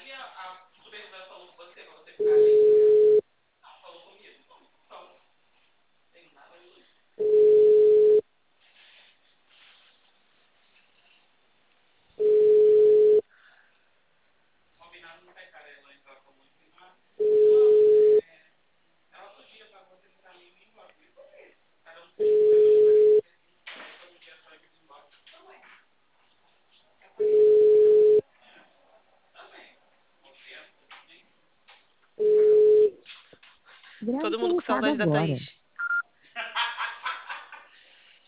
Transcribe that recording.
Grave Todo seu mundo com recado saudade da agora. Thaís.